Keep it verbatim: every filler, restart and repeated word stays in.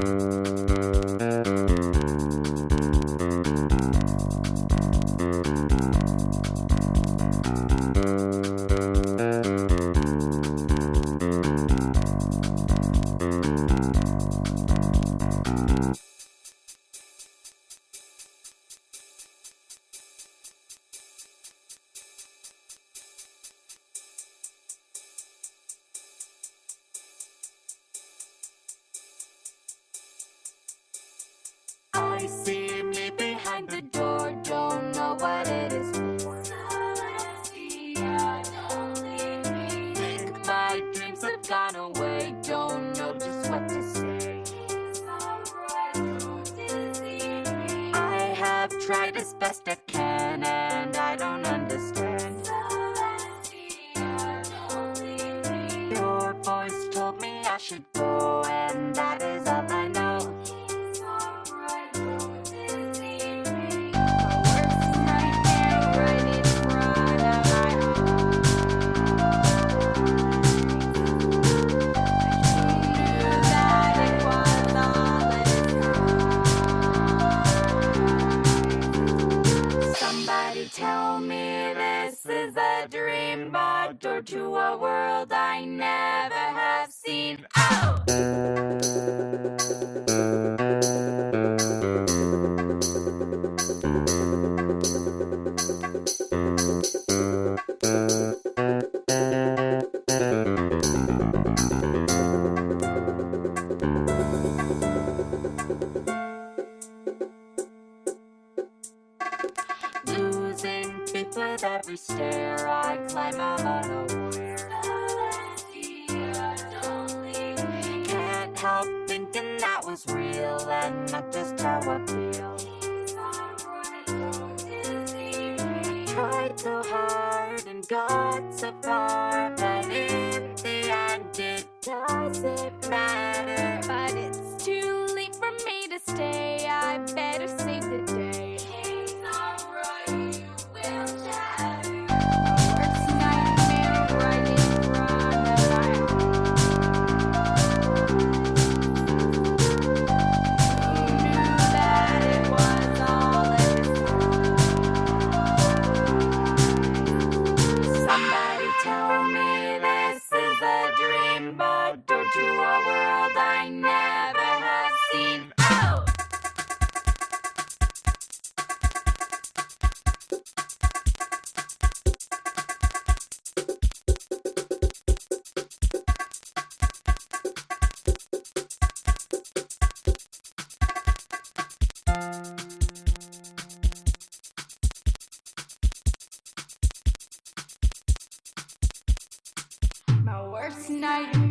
I see me behind the door, don't know what it is for. Think my dreams have gone away, don't know just what to say. I have tried as best I can and I don't understand. Your voice told me I should go, and that is all I know. Tell me this is a dream, a door to a world I never have seen. Oh! Losing faith with every stare, I climb I'm unaware. Can't help thinking that was real and not just how I feel. Tried so hard and got so far, but in the end it doesn't matter. But it's too late for me to stay, I better save the day. Tell me this is a dream, but door to a world I never have seen. Oh! My worst nightmare.